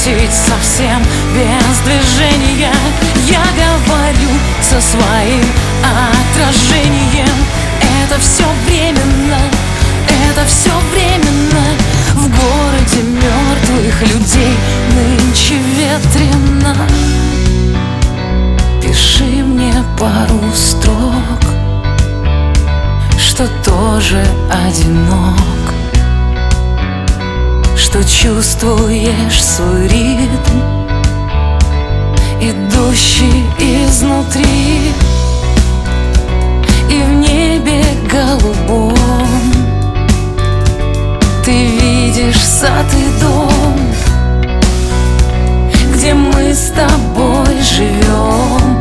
спятить совсем без движения. Я говорю со своим отражением. Это все временно, это все временно. В городе мертвых людей нынче ветрено. Пиши мне пару строк, что тоже одинок, что чувствуешь свой ритм, идущий изнутри. И в небе голубом ты видишь сад и дом, где мы с тобой живем.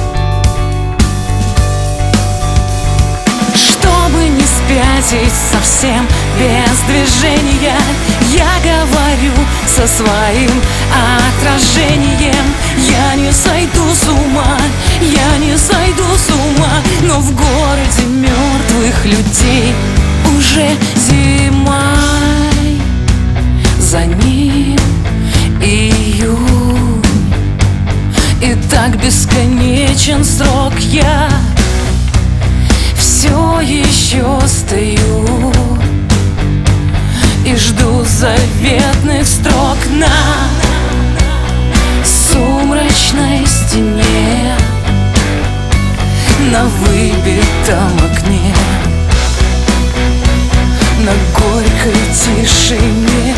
Чтобы не спятить совсем без движения, я говорю со своим отражением. Я не сойду с ума, я не сойду с ума, но в городе мертвых людей уже зима. За ним июнь, и так бесконечен срок. Я все еще стою и жду заветных строк на сумрачной стене, на выбитом окне, на горькой тишине.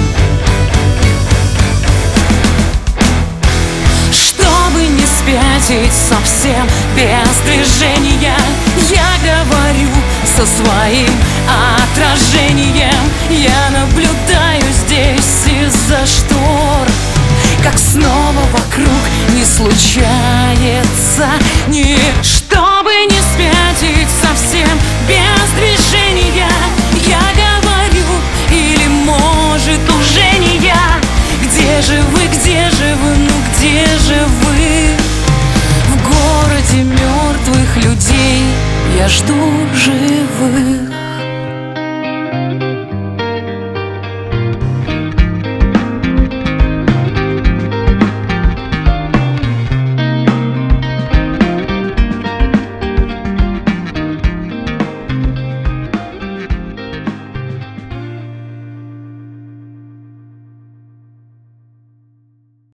Чтобы не спятить совсем без движения, я говорю со своим отражением. Я наблюдаю здесь из-за штор, как снова вокруг не случается ни. Чтобы не спятить совсем без движения, я говорю, или может уже не я. Где же вы, где же вы, ну где же вы? В городе мертвых людей я жду живых.